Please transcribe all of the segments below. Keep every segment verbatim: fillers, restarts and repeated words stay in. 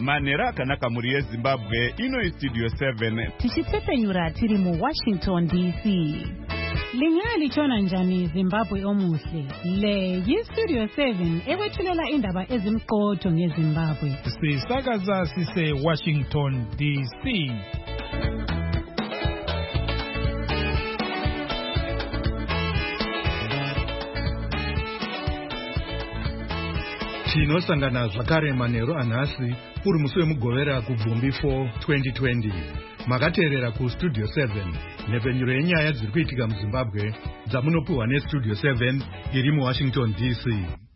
Manera akanaka muri yeZimbabwe ino Studio seven. Tichitsepenyura tiri mu Washington D C. Lingali chona njani Zimbabwe omuhle. Le yi Studio seven ewethulela indaba ezimqotho ngeZimbabwe. Sisakaza sise Washington D C. Tinosangana zvakare manheru anhasi uri musi wemugovera kubvumbi four twenty twenty. Makateerera ku Studio seven nhepfenyuro yenyaya dziri kuitika muZimbabwe dzamunopiwa neStudio seven iri muWashington D C.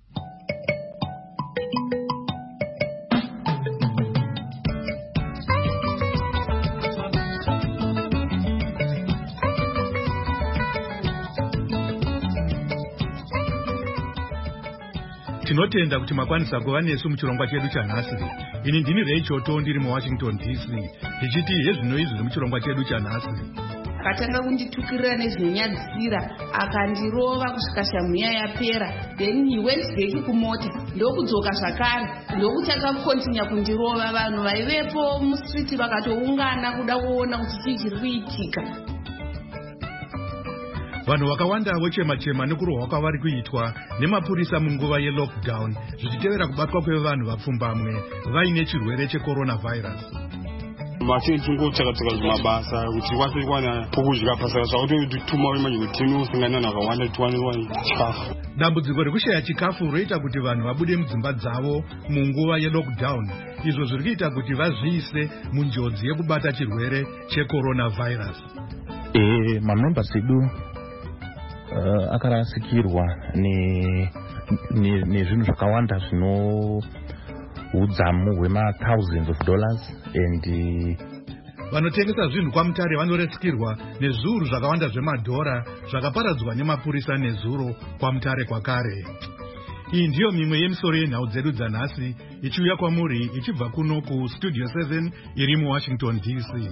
Tinotenda kuti makwanisa kuva nesu muchirongwa chedu chanhasi. Ini ndini Rachel Tondo ndiri muWashington D C. Ndichiti hezvino izvi zviri muchirongwa chedu chanhasi. Akatanga kunditukirira nezvinonyadzisira akandirova kusvika shamuya yapera, then he went back kumota ndokudzoka zvakare ndokuti akakontinya kundirova. Vanhu vaivepo mustreet vakatoungana kuda kuona kuti chii chiri kuitika. Vanhu vakawanda vochema-chema nekurohwa kwavari kuitwa nemapurisa munguva yelockdown zvichitevera kubatwa kwevanhu vapfumbamwe vaine chirwere checoronavirus. Vachingo chakatoka zvimabasa kuti vakwanise kuwana pokudya pasaka zvakutotuma manje kuti tinosangana nakawanda tiwane chikafu. Dambudziko rekushaya chikafu roita kuti vanhu vabude mudzimba dzavo munguva yelockdown, izvo zviri kuita kuti vazviise munjodzi yekubata chirwere checoronavirus. Eh, mamembers edu Uh, akarasikirwa ne nezvinhu zvakawanda zvino udzamu hwema thousands of dollars and vanotengesa zvinhu kwamutare vanoresikirwa nezviuru zvakawanda zvemadhora zvakaparadzwa nemapurisa nezuro kwamutare kwakare. Iyi ndiyo mimwe yemisoro yenhau dzedu dzanhasi ichiuya kwamuri ichibva kuno ku Studio seven iri muWashington D C.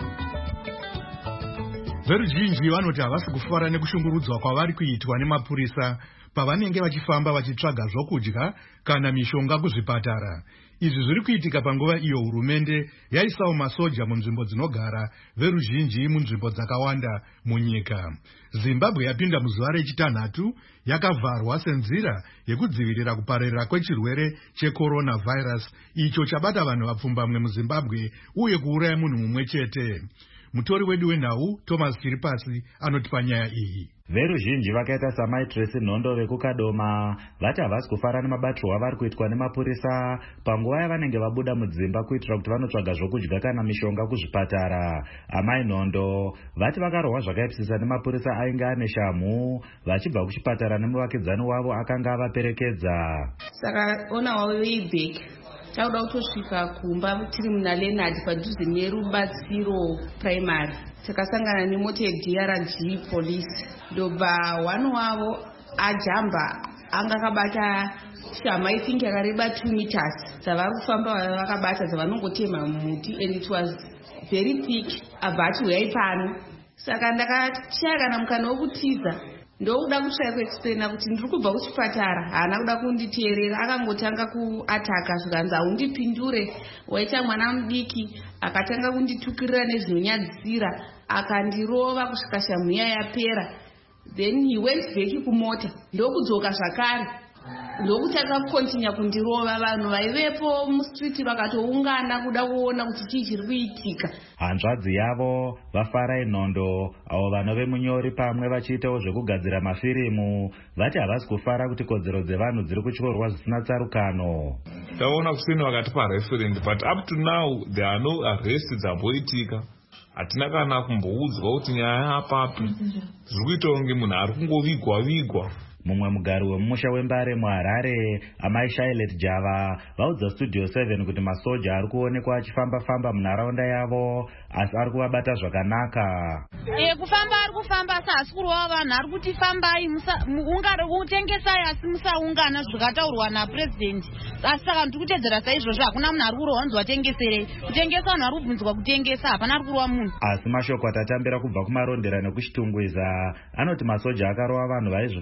Veruzhinji vanoti havasi kufara nekushungurudzwa kwavari kuitwa nemapurisa pavanenge vachifamba vachitsvaga zvokudya kana mishonga kuzvipatara. Izvi zviri kuitika panguva iyo hurumende yaisawo masoja munzvimbo dzinogara veruzhinji munzvimbo dzakawanda munyika. Zimbabwe yapinda muzuva rechitanhatu yakavharwa senzira yekudzivirira kupararira kwechirwere checoronavirus icho chabata vanhu vapfumbamwe muZimbabwe uye kuuraya munhu mumwe chete. Mutori wedu wenhau Thomas Chiripasi anoti panyaya iyi. Veruzhinji vakaita samaitresi Nhondo vekukadoma vati havasi kufara nemabatirwo avari kuitwa nemapurisa panguva yavanenge vabuda mudzimba kuitira kuti vanotsvaga zvokudya kana mishonga kuzvipatara. Amai Nhondo vati vakarohwa zvakaipisisa nemapurisa ainge ane shamhu vachibva kuchipatara nemuvakidzani wavo akanga avaperekedza. Saka ona wavo Wayback tauda kutosvika kumba tiri muna Leonard padhuze nerubatsiro primary takasangana nemota ye-D R G police ndobva wani wavo ajamba anga akabata shama I think yakareba two meters dzavari kufamba vakabata dzavanongotema muti and it was very thick. Abva ati uyai pano. Saka ndakashaya kana mukana wokutiza ndokuda kushaya kuexplaina kuti ndiri kubva kuchipatara, haana kuda kunditeerera, akangotanga kuataka zvikanzi haundipindure, waita mwana mudiki, akatanga kunditukirira nezvinonyadzisira, akandirova kusvika shamuya yapera. Then he went back kumota ndokudzoka zvakare ndokuti akakontinya kundirova. Vanhu vaivepo mustreet vakatoungana kuda kuona kuti chii chiri kuitika. Hanzvadzi yavo vaFarai Nhondo avo vanove munyori pamwe vachiitawo zvekugadzira mafirimu vati havasi kufara kuti kodzero dzevanhu dziri kutyorwa zvisina tsarukano. Taona kusini vakatipa referend but up to now there are no arrests dzamboitika. Hatina kana kumboudzwa kuti nyaya apapi zviri kuitawo kunge munhu ari kungovigwa vigwa. Mumwe mugari wemusha wembare muHarare amai Charlotte Java vaudza Studio seven kuti masoja ari kuonekwa achifamba-famba munharaunda yavo asi ari kuvabata zvakanaka. E, kufamba ari kufamba asi hasi kurova vanhu ari kuti fambai ungari kutengesai asi musaungana zvakataurwa napresident. Asi saka ndiri kutedzera saizvozvo hakuna munhu ari kurova nzi watengeserei. Kutengesa vanhu vari kubvunzwa kutengesa hapana ari kurova munhu. Asi mashoko atatambira kubva kumarondera nekuchitungwiza anoti masoja akarova vanhu vaizvifambira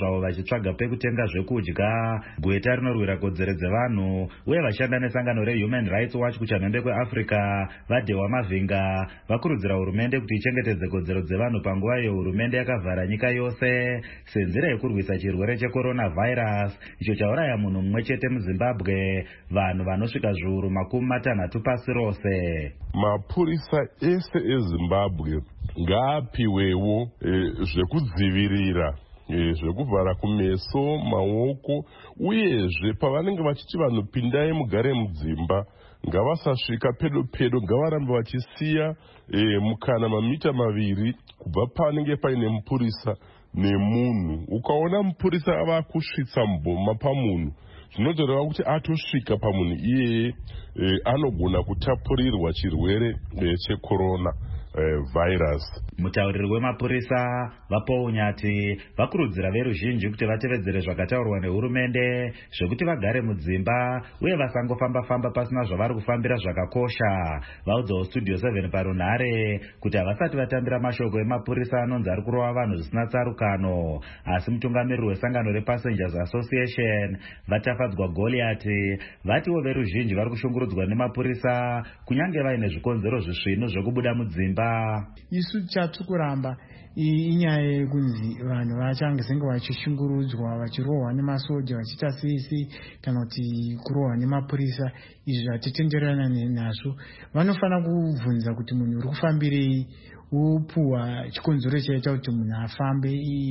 zvavo vachitsvaga pekutenga zvekudya. Gweta rinorwira kodzero dzevanhu uye vashanda nesangano reHuman Rights Watch kuchanhembe kweAfrica vaDhewa Mavhinga vakurudzira hurumende kuti ichengetedze kodzero dzevanhu panguva iyo hurumende yakavhara nyika yose senzira yekurwisa chirwere checoronavirus icho chauraya munhu mumwe chete muZimbabwe, vanhu vanosvika zviuru makumi matanhatu pasi rose. Mapurisa ese eZimbabwe ngaapiwewo e, zvekudzivirira e, zvekuvhara kumeso, maoko, uyezve pavanenge vachiti vanhu pindai mugare mudzimba ngavasasvika pedo pedo, ngavarambe vachisiya e, mukana mamita maviri kubva panenge paine mupurisa nemunhu. Ukaona mupurisa ava kusvitsa mboma pamunhu, zvinotoreva kuti atosvika pamunhu iyeye e, anogona kutapurirwa chirwere e, checorona virus. Mutauriri wemapurisa vaPaul Nyati vakurudzira veruzhinji kuti vatevedzere zvakataurwa nehurumende zvekuti vagare mudzimba uye vasangofamba famba pasina zvavari kufambira zvakakosha. Vaudzawo Studio seven parunhare kuti havasati vatambira mashoko emapurisa anonzi ari kurova vanhu zvisina tsarukano, asi mutungamiriri wesangano rePassengers Association Vatafadzwa Goliati vatiwo veruzhinji vari kushungurudzwa nemapurisa kunyange vaine zvikonzero zvisvinu zvekubuda mudzimba. Isu chatukuramba inyaya yekunzi vanhu vachangezenge vachishungurudzwa vachirohwa nemasoja vachiita seisi kana kuti kurohwa nemapurisa. Izvi hatitenderana nazvo. Vanofanira kubvunza kuti munhu uri kufambirei, upuhwa chikonzero chaita kuti munhu afambe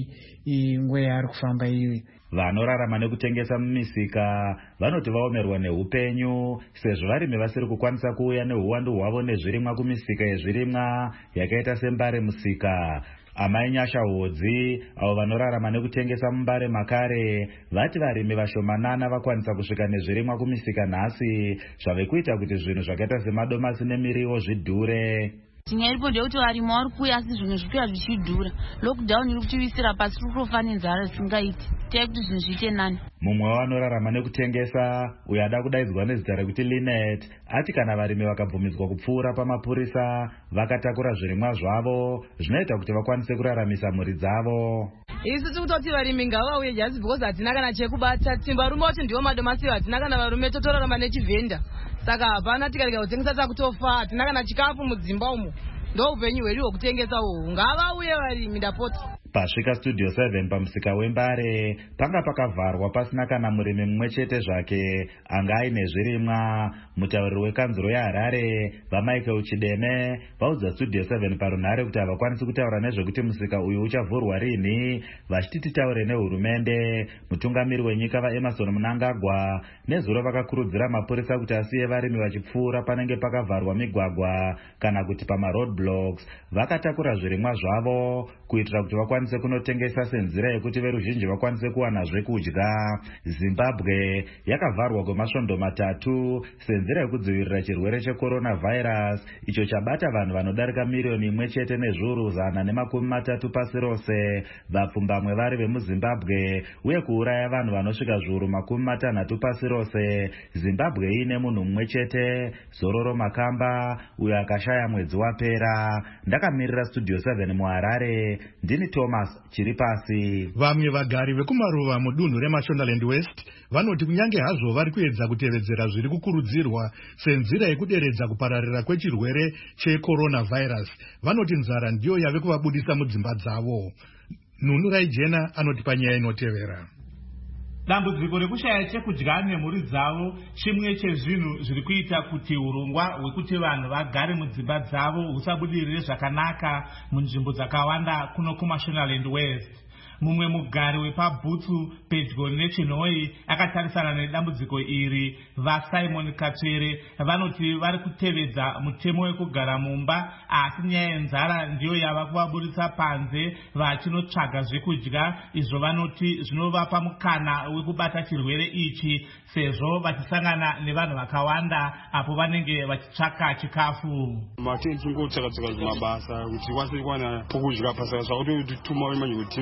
nguva yaari kufamba iyoyo. Vanorarama nekutengesa mumisika vanoti vaomerwa neupenyu sezvo varimi vasiri kukwanisa kuuya neuwandu hwavo nezvirimwa kumisika yezvirimwa yakaita sembare musika. Amai Nyasha Hodzi avo vanorarama nekutengesa mumbare makare vati varimi vashomanana vakwanisa kusvika nezvirimwa kumisika nhasi, zvave kuita kuti zvinhu zvakaita semadomasi nemiriwo zvidhure. Tinyaya iripo ndeyekuti varimi vari kuuya asi zvinhu zvikuya zvichidhura. Lockdown iri kutiwisira pasi, tiri kutofa nenzara isingaiti. Tei kuti zvinhu zviite nani. Mumwe wavanorarama nekutengesa uyo ada kudaidzwa nezita rekuti Linet ati kana varimi vakabvumidzwa kupfuura pamapurisa vakatakura zvirimwa zvavo zvinoita kuti vakwanise kuraramisa mhuri dzavo. Isu tikutoti varimi ngavauye jasi because hatina kana chekubata. Timbarume kuti ndiwo madomasi hatina kana varume totorarama nechivhenda. Saka hapana tikarega kutengesa takutofa, hatina kana chikafu mudzimba umo. Ndo upenyu hwedu hwekutengesa uhwu. Ngavauye varimi ndapota. Pasvika Studio seven pamusika wembare panga pakavharwa pasina kana murimi mumwe chete zvake anga aine zvirimwa. Mutauriri wekanzuro yaHarare vaMichael Chideme vaudza Studio seven parunhare kuti havakwanisi kutaura nezvekuti musika uyu uchavhurwa rini, vachiti titaure nehurumende. Mutungamiri wenyika vaEmerson Mnangagwa nezuro vakakurudzira mapurisa kuti asiye varimi vachipfuura panenge pakavharwa migwagwa kana kuti pamaroadblocks, vakatakura zvirimwa zvavo kuitira kuti vakwanise kunotengesa senzira yekuti veruzhinji vakwanise kuwana zvekudya. Zimbabwe yakavharwa kwemasvondo matatu senzira yekudzivirira chirwere checoronavirus icho chabata vanhu vanodarika miriyoni imwe chete nezviuru zana nemakumi matatu pasi rose, vapfumbamwe vari vemuZimbabwe, uye kuuraya vanhu vanosvika zviuru makumi matanhatu pasi rose. Zimbabwe ine munhu mumwe chete, Zororo Makamba, uyo akashaya mwedzi wapera. Ndakamirira Studio seven muHarare, ndini Thomas Chiripasi. Vamwe vagari vekumaruva mudunhu reMashonaland West vanoti kunyange hazvo vari kuedza kutevedzera zviri kukurudzirwa senzira yekuderedza kupararira kwechirwere checoronavirus, vanoti nzara ndiyo yave kuvabudisa mudzimba dzavo. Nunu Raijena anoti panyaya inotevera. Dambudziko rekushaya chekudya nemhuri dzavo chimwe chezvinhu zviri kuita kuti urongwa hwekuti vanhu vagare mudzimba dzavo husabudirire zvakanaka munzvimbo dzakawanda kuno kuMashonaland West. Mumwe mugari wepaBhutsu pedyo neChinhoyi akatarisana nedambudziko iri, vaSimon Katswere vanoti vari kutevedza mutemo wekugara mumba, asi nyaya yenzara ndiyo yava kuvabudisa panze vachinotsvaga zvekudya, izvo vanoti zvinovapa mukana wekubata chirwere ichi sezvo vachisangana nevanhu vakawanda apo vanenge vachitsvaka chikafu. Matei tingotsvaka-tsvaka zvimabasa kuti wakwanise kuwana pokudya pasaka zvakuti tuma manje kuti unosangana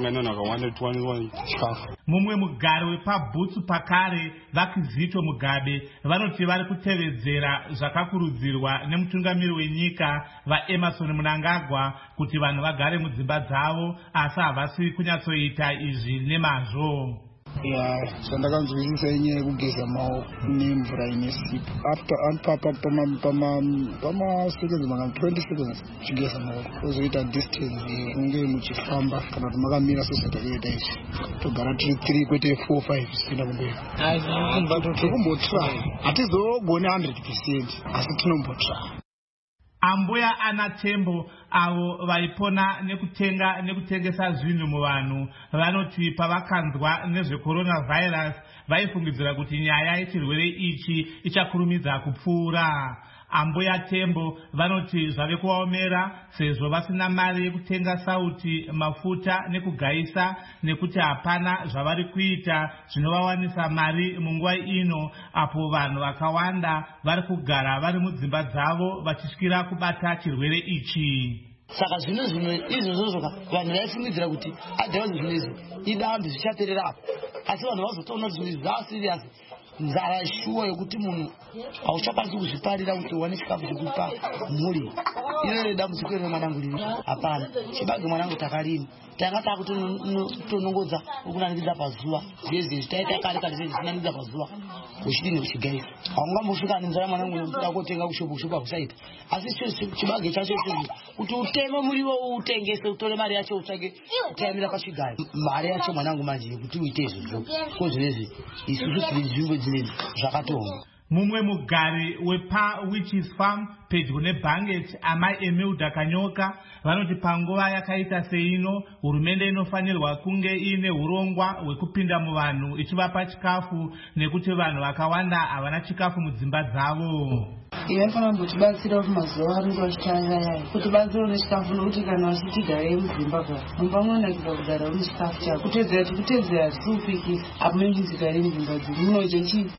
usangana nakawanda tiwaniswa chikafu. Mumwe mugari wepabhutsu pakare vaKizito Mugabe vanoti vari kutevedzera zvakakurudzirwa nemutungamiri wenyika vaEmerson Mnangagwa kuti vanhu vagare mudzimba dzavo, asi havasi kunyatsoita izvi nemazvo. Ya, zvandakanzwisisa inyaya yekugeza maoko nemvura ine sipo. After papa pama pama pama seconds manga twenty seconds chigeza maoko. Uzoita distance unge muchifamba kana kuti makamira sosatakaita ichi. Togara tiri three kwete four five sina kumberi. Tinombotry. Hatizogone one hundred percent asi tinombotry. Ambuya Anatembo avo vaipona nekutenga nekutengesa zvinhu muvanhu vanoti pavakanzwa nezvecoronavirus vaifungidzira kuti nyaya yechirwere ichi ichakurumidza kupfuura. Ambuya Tembo vanoti zvave kuvaomera sezvo vasina mari yekutenga sauti, mafuta nekugaisa, nekuti hapana zvavari kuita zvinovawanisa mari munguva ino apo vanhu vakawanda vari kugara vari mudzimba dzavo vachisvikira kubata chirwere ichi. Saka zvino zvino izvozvo vanhu vaifungidzira kuti adhawa zvinezvi idambi zvichaperera apo, asi vanhu vazotoona kuti zvinhu zvava serious. Nzara shuwa yokuti munhu hauchakwanisi kuzviparira kuti uwane chikafu chekupa mhuri. Iro dambudziko remadamburiro hapana. Chibage mwanangu takarima tanga takutonongodza ukunanikiza pazuva zvezvezvi taita kare kare zvezinanikiza pazuva uchidini uchigaisa. Haungambosvika nenzara mwanangu nokuda kotenga kushopu kushopu hakusaita. Asi chibage chacho chezvi kuti uteme muriwo utengese utore mari yacho utsvage utayamira pachigayo. Mari yacho mwanangu manje yekuti uite izvozvo ko zvinezvi isusu tiri nzvimbo dzinezvi zvakatonga. Mumwe mugari wepa Witches Farm pedyo neBanget amai Emilda Kanyoka vanoti panguva yakaita seino hurumende inofanirwa kunge ine urongwa hwekupinda muvanhu ichivapa chikafu nekuti vanhu vakawanda havana chikafu mudzimba dzavo. Inofanira kutibatsira mumazuva anenge achitanga kuti batsiro nechikafu nokuti kana vachitigare muZimbabwe mumbangonakidza kugara une chikafu chako kutedzera kuti kutedzera hazvisupiki apo menjinzigare mudzimba dzedu munoita chii.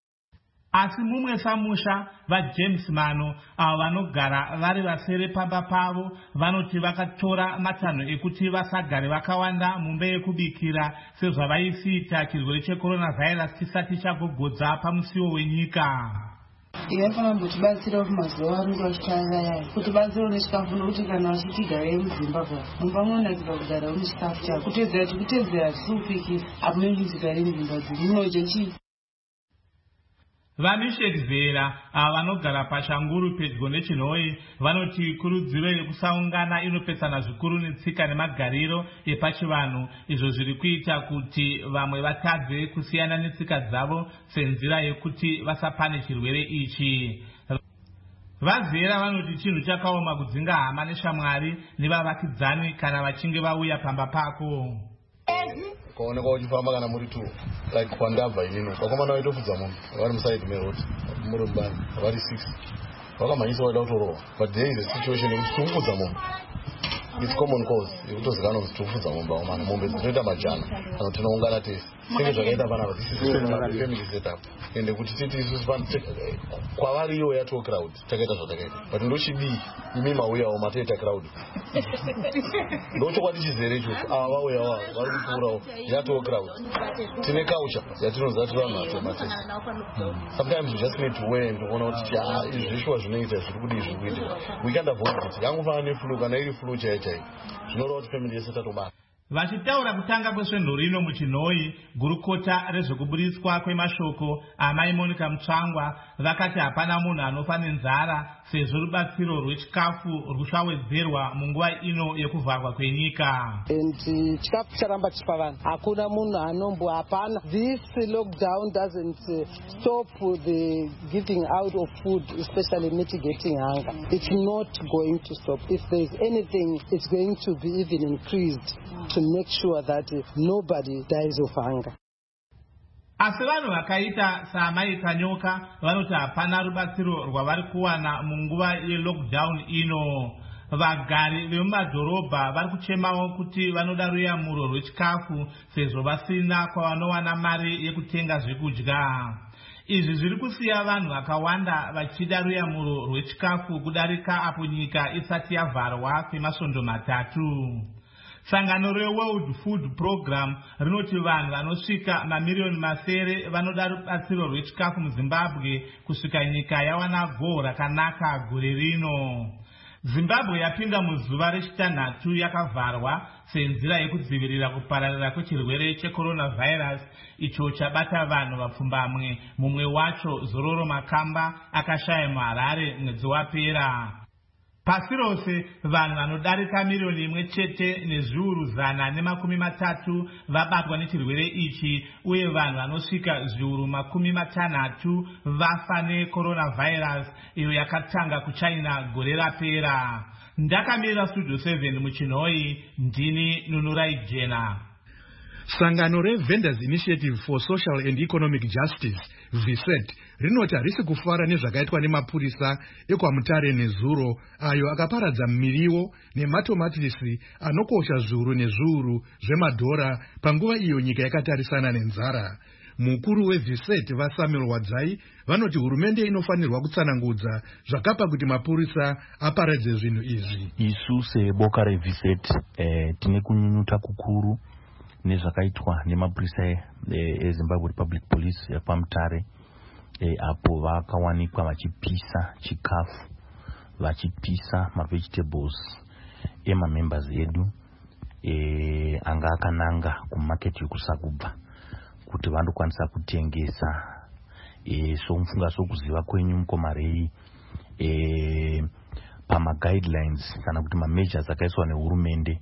Asi mumwe samusha vaJames Mano avo vanogara vari vasere pamba pavo vanoti vakatora matanho ekuti vasagare vakawanda mumba yekubikira sezvavaisiita chirwere checoronavirus chisati chagogodza pamusiwo wenyika. Inofanira kutibatsira mumazuva anenge achitanga kuti batsiro nechikafu nokuti kana vachitigare muZimbabwe mumbangonakidza kugara une chikafu chako kutedzera kuti kutedzera hazvisupiki apo menjinzigare mudzimba dzedu munoita chii. VaMishek Vera ava vanogara paShanguru pedyo neChinhoyi vanoti kurudziro yekusaungana inopesana zvikuru netsika nemagariro epachivanhu, izvo zviri kuita kuti vamwe vatadze kusiyana netsika dzavo senzira yekuti vasapane chirwere ichi. VaVera vanoti chinhu chakaoma kudzinga hama neshamwari nevavakidzani kana vachinge vauya pamba pako. Ukaoneka uchifamba kana muri tu like kwandabva inini vakomana vaitofudza munhu vari musaidi meroti muri mubani vari six vakamhanyisa vaida kutorohwa, but there is a situation yekuti tirikufudza munhu. It's common cause yekutozikanwa kuti tirikufudza mombe aumana mombe dzinoita majana kana kuti tinoungana tese senge zvakaita panapa family setup ende kuti titi isusu kwavari iyo yato crowd takaita zvatakaita, but ndochidii imi mauyawo matoita crowd ndochokwadi chizere ichocho ava vauyawo vari kupfuurawo yato crowd. Tine culture yatinoziva tiri vanhu vatematese. Sometimes you just need to weigh and kuona kuti izvi zvishuwa zvinoita zviri kudii zviri kuitika. We can't avoid it. Yangofanana neflu kana iri flu chaiyo chaiyo zvinoreva kuti family yese tatobata. Vachitaura kutanga kwesvenho rino muChinhoyi, gurukota rezvekuburiswa kwemashoko amai Monica Mutsvangwa vakati hapana munhu anofa nenzara sezvo rubatsiro rwechikafu rwushawedzerwa munguva ino yekuvharwa kwenyika. And chikafu charamba chipa vanhu, hakuna munhu anombo hapana. This lockdown doesn't uh, stop the giving out of food, especially mitigating hunger. It's not going to stop. If there's anything, it's going to be even increased to make sure that uh, nobody dies of hunger. Asi vanhu vakaita saamai Kanyoka vanoti hapana rubatsiro rwavari kuwana munguva yelockdown ino. Vagari vemumadhorobha vari kuchemawo kuti vanoda ruyamuro rwechikafu sezvo vasina kwavanowana mari yekutenga zvekudya. Izvi zviri kusiya vanhu vakawanda vachida ruyamuro rwechikafu kudarika apo nyika isati yavharwa kwemasvondo matatu. Sangano reWorld Food Program rinoti vanhu vanosvika mamiliyoni masere vanoda rubatsiro rwechikafu muZimbabwe kusvika nyika yawana goal rakanaka gore rino. Zimbabwe yapinda muzuva rechitanhatu yakavharwa senzira yekudzivirira kupararira kwechirwere checoronavirus icho chabata vanhu vapfumbamwe, mumwe wacho Zororo Makamba akashaya muHarare mwedzi wapera. Pasi rose vanhu vanodarika miliyoni imwe chete nezviuru zana nemakumi matatu vabatwa nechirwere ichi, uye vanhu vanosvika zviuru makumi matanhatu vafa necoronavirus iyo yakatanga kuChina gore rapera. Ndakamira Studio seven muChinhoi, ndini Nunurai Jena. Sangano reVendors Initiative for Social and Economic Justice, V S E T, rinoti harisi kufara nezvakaitwa nemapurisa ekwaMutare neZuro ayo akaparadza miriwo nematomatisi anokosha zviuru nezviuru zvemadhora panguva iyo nyika yakatarisana nenzara. Mukuru weV S E T vaSamuel Wadzai vanoti hurumende inofanirwa kutsanangudza zvakapa kuti mapurisa aparadze zvinhu izvi. Isu seboka reV S E T eh, tine kunyunyuta kukuru nezvakaitwa nemapurisa eZimbabwe Republic Police yapaMutare e, apo vakawanikwa vachipisa chikafu, vachipisa mavegetables emamembers edu e, anga akananga kumarket yokusakubva kuti vandokwanisa kutengesa. E, so mufunga sokuziva kwenyu mukomarei e, pama guidelines kana kuti ma measures akaiswa nehurumende,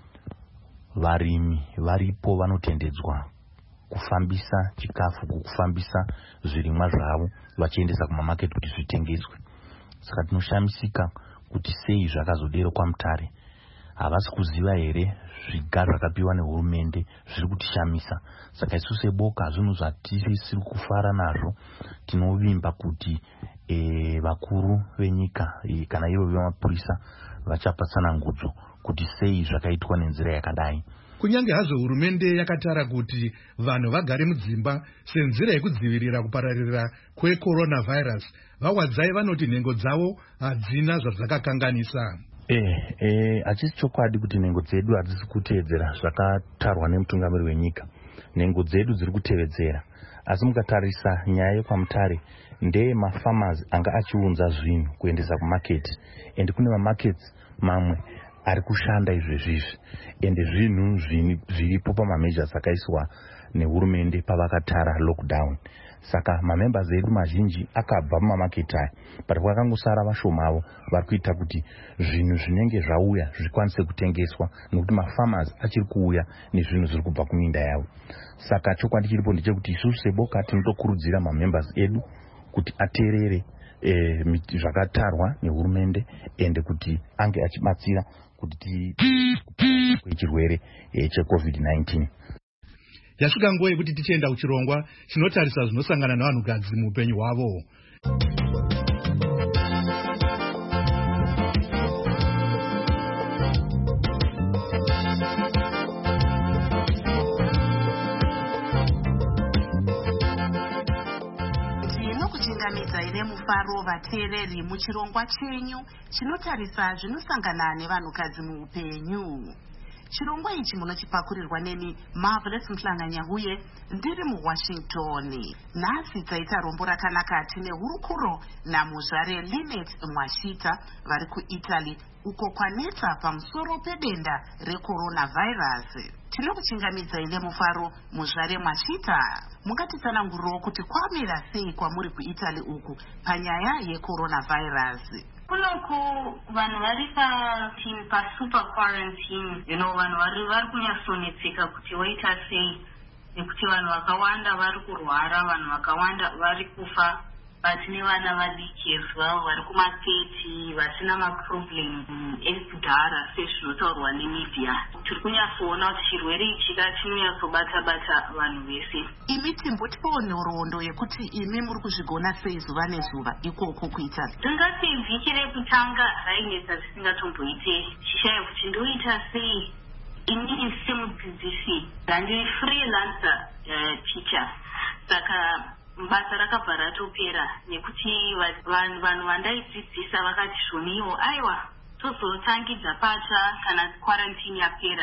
varimi varipo vanotendedzwa kufambisa chikafu, kufambisa zvirimwa zvavo vachiendesa kumamarket kuti zvitengeswe. Saka tinoshamisika kuti sei zvakazodero kwaMutare. Havasi kuziva here zvigaro zvakapiwa nehurumende zviri kutishamisa. Saka isu seboka zvinhu zvatisiri kufara nazvo. Tinovimba kuti e, vakuru venyika e, kana ivo vemapurisa vachapa tsanangudzo kuti sei zvakaitwa nenzira yakadai. Kunyange hazvo hurumende yakatara kuti vanhu vagare mudzimba senzira yekudzivirira kupararira kwecoronavirus, vaWadzai vanoti nhengo dzavo hadzina zvadzakakanganisa. Eh, eh, hachisi chokwadi kuti nhengo dzedu hadzisi kuteedzera zvakatarwa nemutungamiri wenyika. Nhengo dzedu dziri kutevedzera. Asi mukatarisa nyaya yekwaMutare ndeye mafarmers anga achiunza zvinhu kuendesa kumarket, ende kune mamarkets mamwe ari kushanda izvezvizvi, ende zvinhu zviripo pamameasures akaiswa nehurumende pavakatara lockdown. Saka mamembers edu mazhinji akabva mumamarket aya, pari kwakangosara vashomavo vari kuita kuti zvinhu zvinenge zvauya zvikwanise kutengeswa, nekuti mafarmers achiri kuuya nezvinhu zviri kubva kuminda yavo. Saka chokwadi chiripo ndechekuti isusu seboka tinotokurudzira mamembers edu kuti ateerere eh, zvakatarwa nehurumende, ende kuti ange achibatsira kuti chirwere eh, checovid nineteen. Yasvika nguva yekuti tichienda kuchirongwa chinotarisa zvinosangana navanhukadzi muupenyu hwavo. Ndinokuchingamidza ine mufaro vateereri muchirongwa chenyu chinotarisa zvinosangana nevanhukadzi muupenyu. Chirongwa ichi munochipakurirwa neni Marvelous Mhlanganyahuye ndiri muWashington. Nhasi taita rombo rakanaka tine hurukuro namuzvare Linet Mwashita vari kuItaly uko kwanetsa pamusoro pedenda recoronavirus. Tinokuchingamidza ine mufaro muzvare Mwashita. Mungatitsanangurirewo kuti kwamira sei kwamuri kuItaly uku panyaya yecoronavirus. Kunoku vanhu vari pateam pasuper quarantine, you know, vanhu vari vari kunyatsonetseka kuti waita sei, nekuti vanhu vakawanda vari kurwara, vanhu vakawanda vari kufa, vatine vana vadiki as well vari kumathirty vasina maproblem ekudhara sezvinotaurwa nemedia. Tiri kunyatsoona kuti chirwere ichi chinonyatsobata-bata vanhu vese. Imi timbotipawo nhoroondo yekuti imi muri kuzvigona sei zuva nezuva ikoko kuItaly? Ndingati vhiki rekutanga rainetsa zvisingatomboite, chishaya kuti ndoita sei. Inini semudzidzisi ndandiri freelancer uh, teacher, saka basa rakabva ratopera nekuti vanhu vandaidzidzisa vakati zvoniwo aiwa tozotangidza pacha kana quarantine yapera.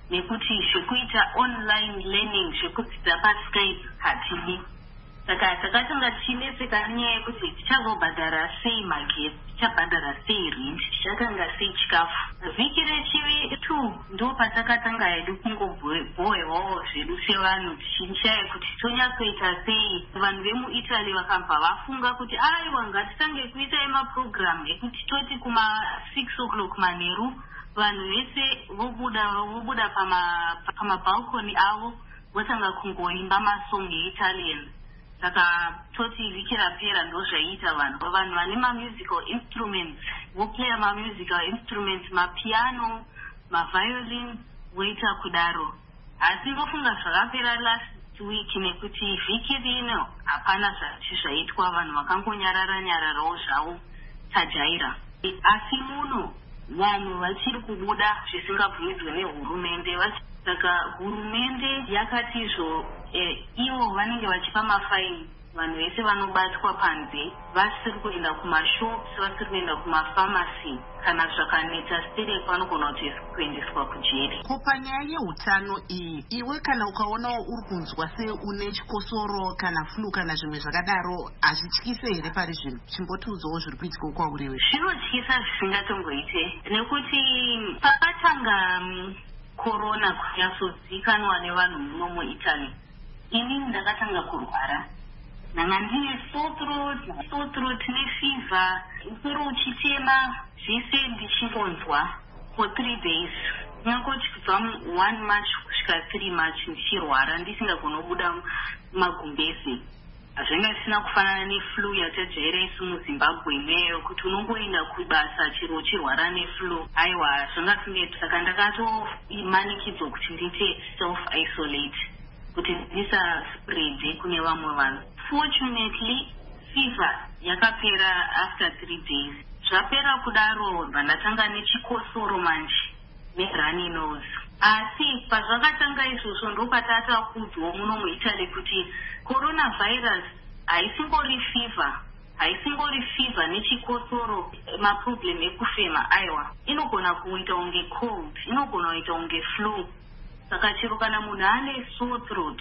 nekuti zvekuita online learning zvekudzidza paskype hatidi. Saka takatanga tichineseka nenyaya yekuti tichazobhadhara sei magetsi, tichabhadhara sei rent, tichatenga sei chikafu. Vhiki rechivi tu ndo patakatanga hedu kungobhohwewawo zvedu sevanhu tichinshaya kuti tonyatsoita sei. Vanhu vemuItaly vakabva vafunga kuti aiwa ngatitange kuita emaprogram ekuti toti kuma six o'clock manheru vanhu vese vobuda vobuda pama pamabalcony avo votanga kungoimba masong eItalian. Saka toti vhiki rapera ndo zvaita vanhu vanhu vane mamusical instruments voplaya mamusical instruments, mapiano, maviolin voita kudaro. Asi ngofunga zvakapera last week nekuti vhiki rino hapana zvati zvaitwa, vanhu vakangonyarara nyararawo zvavo tajaira. Asi muno vanhu vachiri kubuda zvisingabvumidzwe nehurumende. Saka hurumende yakati izvo eh, ivo vanenge vachipa mafaini vanhu vese vanobatwa panze vasiri kuenda kumashops, vasiri kuenda kumafamasi, kana zvakaneta stereki vanogona kuti kuendeswa kujeri. Ko panyaya yeutano iyi, iwe kana ukaonawo uri kunzwa seune chikosoro kana flu kana zvimwe zvakadaro, hazvityise here pari zvino? Chimbotiudzawo zviri kuitika kwauriwe. Zvinotyisa zvisingatongoite, nekuti pakatanga um, corona kunyatsozikanwa nevanhu muno muItaly, inini ndakatanga kurwara. Nanga ndine sore throat, sore throat nefever, musoro uchitema, zvese ndichingonzwa for three days. Nyangoti kubva one march kusvika three march ndichirwara ndisingagona kubuda magumbeze. Zvanga zvisina kufanana neflu yatajaira isu muZimbabwe ineyo kuti unongoenda kubasa chero uchirwara neflu. Aiwa, zvanga zvisingaiti. Saka ndakatomanikidzwa kuti ndiite self isolate kuti ndisa spread kune vamwe vanhu. Fortunately, fever yakapera after three days. Zvapera kudaro ndatanga nechikosoro manje nerunny nose. Asi pazvakatanga izvozvo ndopatata kudzwa muno muItaly kuti coronavirus haisingori fever, haisingori fever nechikosoro, maproblem ekufema aiwa, inogona kuita unge cold, inogona kuita unge flu. Saka chero kana munhu ane sore throat,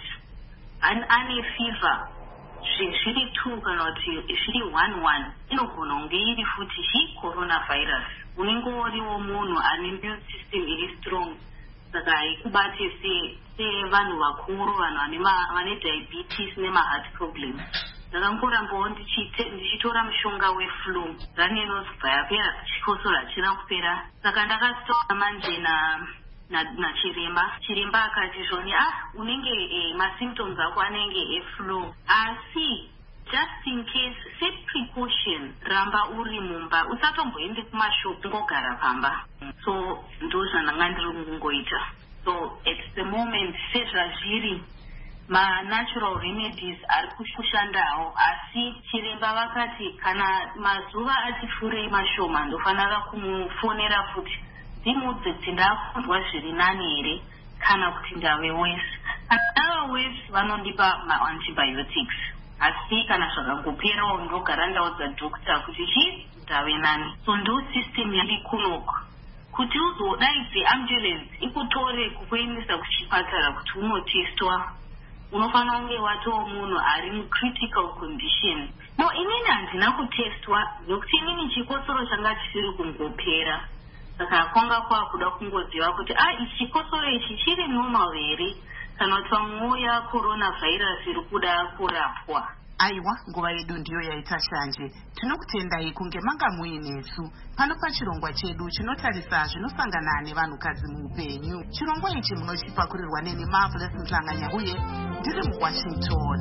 ane fever, zviri two kana kuti zviri one one, inogona kunge iri futi hi coronavirus. Unenge uriwo munhu ane immune system iri strong. Saka haikubate sevanhu vakuru, vanhu vane diabetes nemaheart problem. Ndakangorambawo ndichitora mushonga weflu, runny nose kubva yapera, chikosoro hachina kupera. Saka ndakataura manje na nachiremba. Chiremba akati zvoni, ah, unenge eh, masymptoms ako anenge eflu. Asi just in case, set precaution, ramba uri mumba, usatomboende kumashop, ngogara pamba. So ndo zvandanga ndiri kungoita. So at the moment sezvazviri ma natural remedies ari kushandawo, asi chiremba vakati kana mazuva ati furei mashoma ndofanira kumufonera futi ndimudze kuti ndakunzwa zviri nani here kana kuti ndave worse. Kana ndava worse vanondipa ma-antibiotics. Asi kana zvakangoperawo ndogara ndaudza dhokita kuti chi ndave nani. So ndo system yari kunoko. Kuti uzodaidze ambulance ikutore kukuendesa kuchipatara kuti unotestwa, unofanira kunge watoo munhu ari mucritical condition. No, inini handina kutestwa nokuti inini chikosoro changa chisiri kungopera. Saka kwanga kwakuda kungoziva kuti ah, ichi chikosoro ichi chiri normal here kana kuti pamwe ya coronavirus iri kuda kurapwa. Aiwa, nguva yedu ndiyo yaita shanje. Tinokutendai kunge manga muinesu pano pachirongwa chedu chinotarisa zvinosangana nevanhukadzi muupenyu. Chirongwa ichi munochipakurirwa neni Marvelous Mhlanganya uye ndiri muWashington.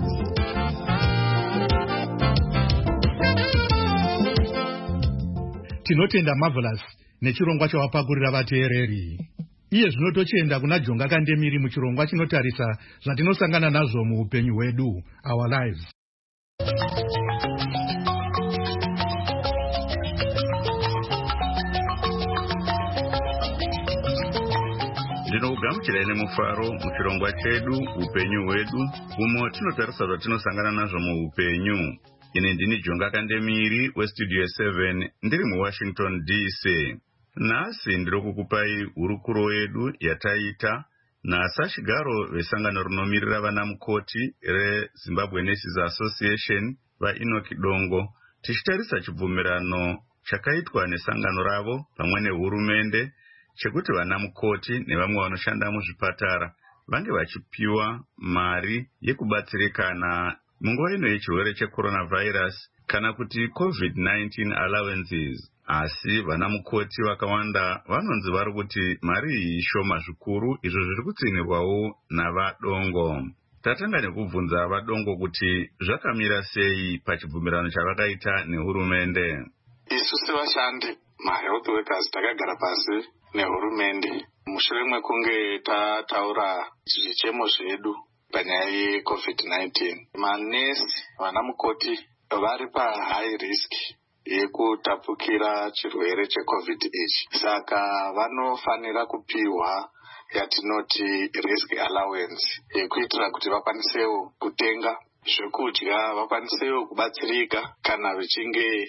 Tinotenda Marvelous nechirongwa chawapakurira vateereri. Iye zvinotochenda kuna Jonga Kandemiri muchirongwa chinotarisa zvatinosangana nazvo muupenyu hwedu, our lives. Ndinokugamuchirai nemufaro muchirongwa chedu upenyu hwedu, umo tinotarisa zvatinosangana nazvo muupenyu. Ine ndini Jonga Kandemiri westudio seven ndiri muWashington D C. Nhasi ndiri kukupai hurukuro yedu yataita nasashigaro vesangano rinomirira vana mukoti reZimbabwe Nurses Association vaEnoch Dongo, tichitarisa chibvumirano chakaitwa nesangano ravo pamwe nehurumende chekuti vana mukoti nevamwe vanoshanda muzvipatara vange vachipiwa mari yekubatsirikana munguva ino yechirwere checoronavirus kana kuti covid nineteen allowances. Asi vana mukoti vakawanda vanonzi vari kuti mari iyi shoma zvikuru, izvo zviri kutsinirwawo navaDongo. Tatanga nekubvunza vaDongo kuti zvakamira sei pachibvumirano chavakaita nehurumende. Isu sevashandi mahealth workers takagara pasi nehurumende mushure mekunge tataura zvichemo zvedu panyaya yecovid nineteen. Manesi vana mukoti vari pahigh risk yekutapukira chirwere checovid ichi, saka vanofanira kupiwa yatinoti risk allowance yekuitira kuti vakwanisewo kutenga zvekudya, vakwanisewo kubatsirika kana vachinge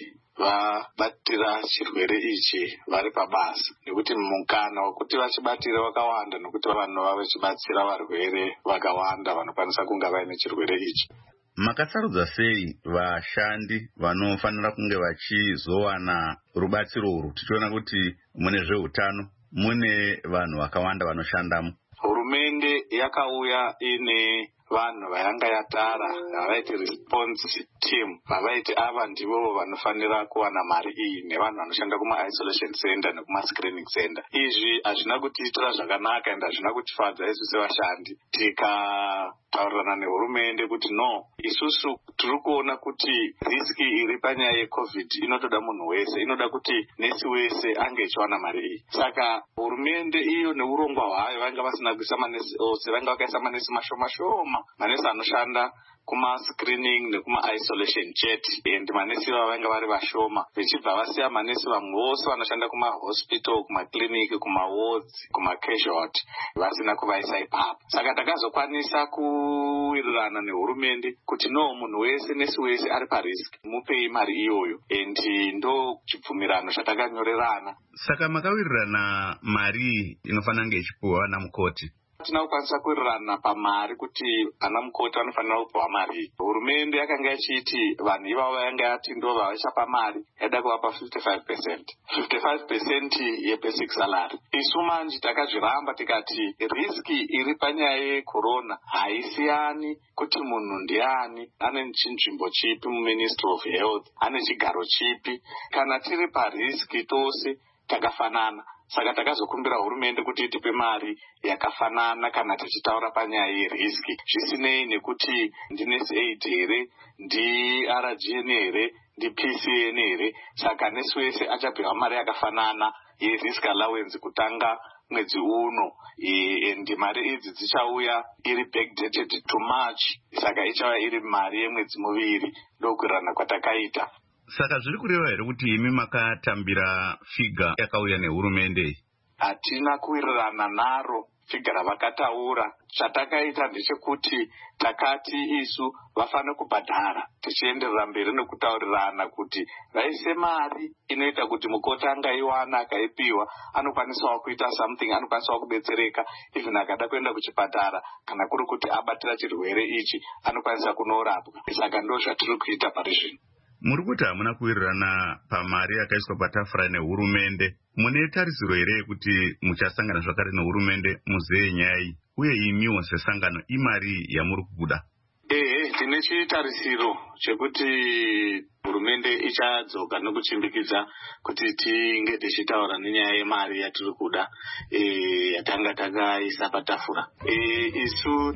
vabatira chirwere ichi vari pabasa, nekuti mukana wekuti vachibatira wakawanda, nekuti vanova vachibatsira varwere vakawanda vanokwanisa kunge vaine chirwere ichi. Makasarudza sei vashandi vanofanira kunge vachizowana rubatsiro urwu, tichiona kuti mune zveutano mune vanhu vakawanda vanoshandamo? Hurumende yakauya ine vanhu vayanga yatara vavaiti response team, vavaiti ava ndivo vanofanira kuwana mari iyi nevanhu vanoshanda kuma-isolation center nekuma-screening center. Izvi hazvina kutiitira zvakanaka ende hazvina kutifadza isu sevashandi. Tikataurirana nehurumende kuti no, isusu tiri kuona kuti riski iri panyaya yecovid inotoda munhu wese, inoda kuti nesi wese ange ichiwana mari iyi. Saka hurumende iyo neurongwa hwayo vanga vasina kuisa manesi ose, vanga vakaisa manesi mashoma shoma, manesi anoshanda kuma-screening nekuma-isolation chete, and manesi ava vanga vari vashoma, vechibva vasiya manesi vamwe vose vanoshanda kuma-hospital, kuma-clinic, kuma-wards, kuma-casualty vasina kuvaisa ipapo. Saka takazokwanisa kuwirirana nehurumende kuti no, munhu wese nesi wese ari parisk, mupei mari iyoyo, and ndo chibvumirano chatakanyorerana. Saka makawirirana mari inofanira kunge ichipiwa vana mukoti? Tina kukwanisa kuwirirana pamari kuti ana mukoti vanofanira kupiwa mari. Hurumende yakanga ichiti vanhu ivavo vanga yati ndo vavachapa mari yaida kuvapa fifty-five percent fifty-five percent yebasic salary. Isu manje takazviramba tikati riski iri panyaya yecorona haisiyani kuti munhu ndiani, ane chinzvimbo chipi muministry of health, ane chigaro chipi, kana tiri pariski tose takafanana. Saka takazokumbira hurumende kuti itipe mari yakafanana kana tichitaura panyaya yeriski, zvisinei nekuti ndinesi aid here, ndi R G N here, ndi P C N here. Saka nesi wese achapiwa mari yakafanana yerisk allowance kutanga mwedzi uno, and mari idzi dzichauya iri backdated to March, saka ichauya iri mari yemwedzi muviri, ndokuwirirana kwatakaita. Saka zviri kureva here kuti imi makatambira figa yakauya nehurumende? Hatina kuwirirana naro figa ravakataura. Chatakaita ndechekuti takati isu vafanira kubhadhara, tichienderera mberi nekutaurirana kuti vaise mari inoita kuti mukoti angaiwana akaipiwa anokwanisawo kuita something, anokwanisawo kubetsereka even akada kuenda kuchipatara kana kuri kuti abatira chirwere ichi anokwanisa kunorapwa. Saka ndo zvatiri kuita pari zvino. Muri kuti hamuna kuwirirana pamari yakaiswa patafura nehurumende, mune tarisiro here kuti muchasangana zvakare nehurumende muzeye nyaya iyi, uye imiwo sesangano imari yamuri kubuda? Ehe, tine chitarisiro chekuti hurumende ichadzoka nokuchimbikidza kuti tinge tichitaura nenyaya yemari yatiri kuda yatanga takaisa patafura. Isu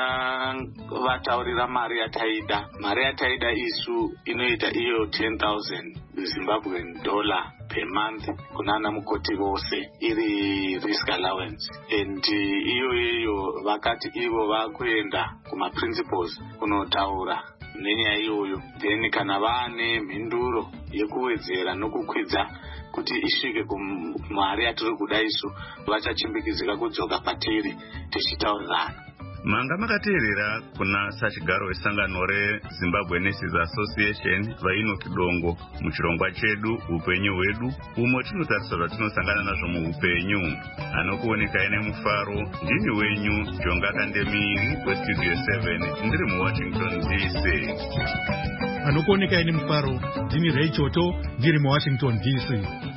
takavataurira mari yataida. Mari yataida isu inoita iyo ten thousand Zimbabwean dollar per month kunana mukoti vose, iri risk allowance, and iyo iyo vakati ivo vakuenda kuma principals kunotaura nenyaya iyoyo, then kana vane mhinduro yekuwedzera nokukwidza kuti isvike kumari yatiri kuda isu, vachachimbikidzika kudzoka patiri tichitaurirana. manga makateerera kuna sachigaro wesangano rezimbabwe nurses association vainoki dongo muchirongwa chedu upenyu hwedu umo tinotarisa zvatinosangana nazvo muupenyu. Anokuonekai nemufaro ndini wenyu Jonga Kandemiri westudio seven ndiri muwashington D C. Anokuonekai nemufaro ndini Ray Choto ndiri muwashington D C.